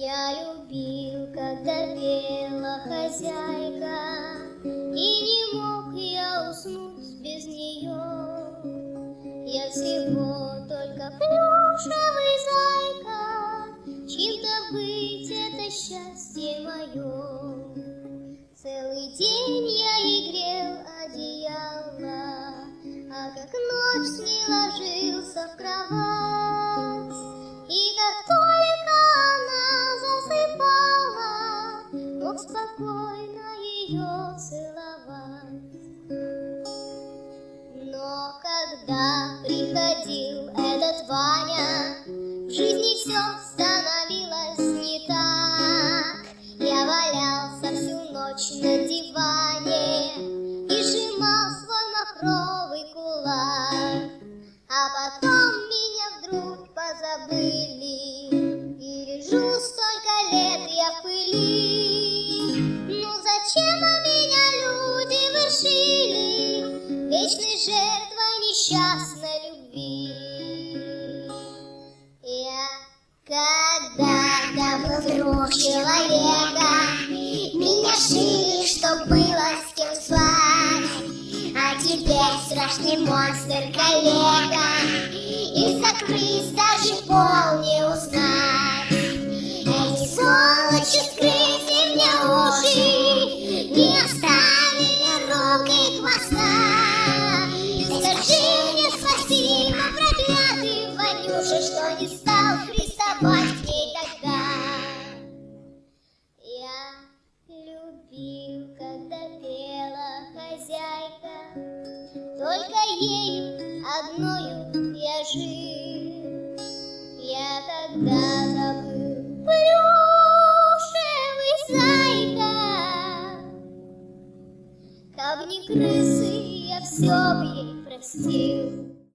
Я любил, когда пела хозяйка, и не мог я уснуть без нее. Я всего только плюшевый зайка, чьим-то быть это счастье мое. Целый день я ей грел одеяло, а как ночь с ней ложился в кровать. И как только она засыпала, мог спокойно ее целовать. Но когда приходил этот Ваня, в жизни все становилось не так. Я валялся всю ночь на диване и сжимал свой махровый кулак. А потом меня вдруг позабыли, и лежу столько лет я в пыли. Ну зачем меня люди лишили вечной жертвой несчастной любви? Я когда-то был друг человека, меня шили, чтоб было с кем спать. А теперь страшный монстр коллега, из-за крыс даже пол не узнать. Эти сволочи скрыли мне уши, не оставили рук и хвоста. Скажи мне спасибо, проклятый Ванюша, что не стал приставать к ней тогда. Я любил, когда пела хозяйка, только ею одною я жил. Я когда-то был плюшевый зайка, как не крысы, я все б ей простил.